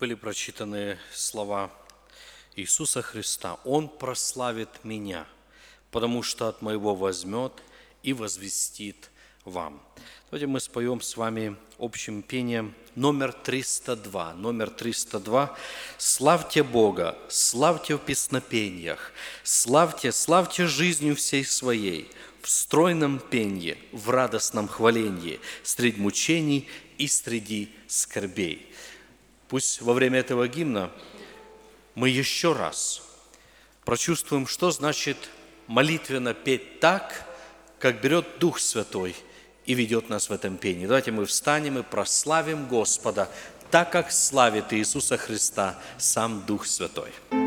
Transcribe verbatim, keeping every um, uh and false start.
Были прочитаны слова Иисуса Христа. Он прославит меня, потому что от моего возьмет и возвестит вам. Давайте мы споем с вами общим пением номер триста два. Номер триста два. Славьте Бога, славьте в песнопениях, славьте, славьте жизнью всей своей, в стройном пенье, в радостном хваленье, среди мучений и среди скорбей. Пусть во время этого гимна мы еще раз прочувствуем, что значит молитвенно петь так, как берет Дух Святой и ведет нас в этом пении. Давайте мы встанем и прославим Господа, так как славит Иисуса Христа сам Дух Святой.